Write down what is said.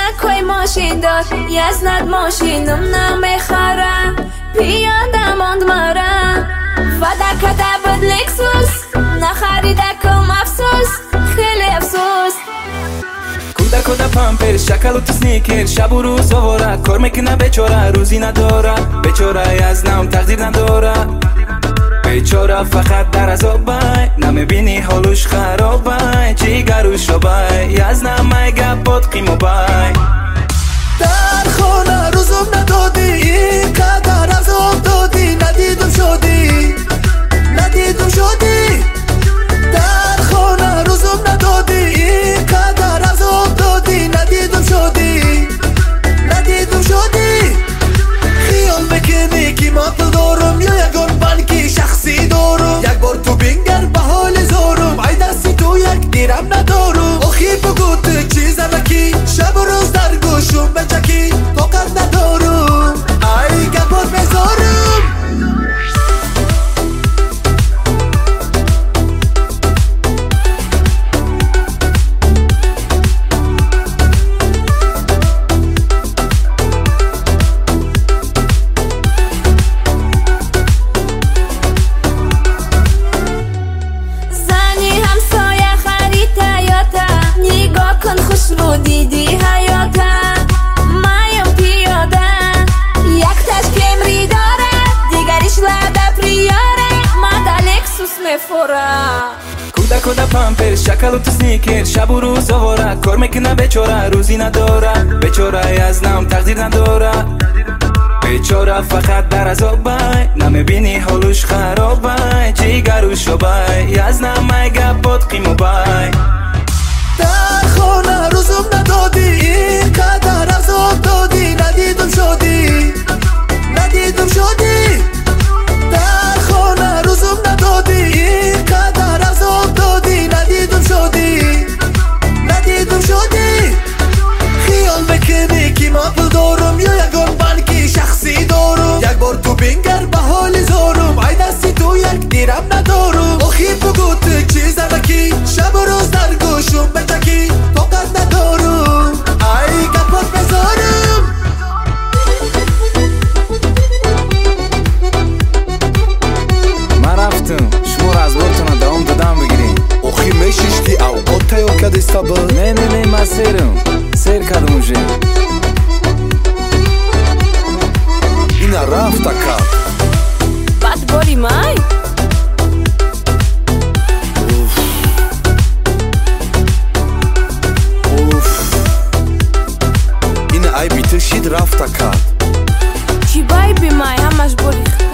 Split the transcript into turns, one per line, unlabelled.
کوی ماشین دار یزند ماشینم نمیخرم پیاده ماند مرم فدا کده بود لکسوس نخریده کم افسوس خیلی افسوس
کده پامپر شکل و تو سنیکر شب و روز آواره کار میکنه بیچاره روزی نداره بیچاره از نام تقدیر نداره بیچاره فقط در عذابه نمیبینی حالش خرابه جیگروش بای از نمه گپات قیمو بای
در خانه روزم ندادی این قدر عذاب دادی ندیدم شدی در خانه روزم ندادی این قدر عذاب دادی ندیدم شدی خیال میکنی که ما تو دارم یا یکان بانکی شخصی دارم یک بار تو بینگر به حال زارم ای دستی تو یک دیرم ندارم آخی بگو تو چیز الکی شب و روز در گوشم بچکی طاقت ندارم ای گپات بزارم
رو دیدی حیاته مایم پیاده یک تشکیم ری داره دیگریش لده پریاره ماده لکسوس میفوره
کده پامپر شکل و تو سنیکر شب و روز آواره کار میکنه بیچاره روزی نداره بیچاره از نام تقدیر نداره بیچاره فقط در عذابه نمیبینی حالش خرابه جیگروش بای از نمه گپات قیمو بای
در خانه روزم ندادی این قدر عذاب دادی ندیدم شدی در خانه روزم ندادی این قدر عذاب دادی ندیدم شدی خیال میکنی که ما پول دارم یا یکان بانکی شخصی دارم یک بار تو بینگر به حال زارم ای دستی تو یک دیرم ندارم آخی بگو تو چیز الکی شب و روز در گوشم بچکی طاقت ندارم ای گپات بزارم
من رفتم شما را از بارتون دوام دادم بگیرین
آخی میشیشتی اوقات تیار کردی سبا
نه من سیر کردم اونجا
اینا رفت کرد
بد باری مای
اینا ای بیتر شید رفت کرد
چی بای بی مای همش باری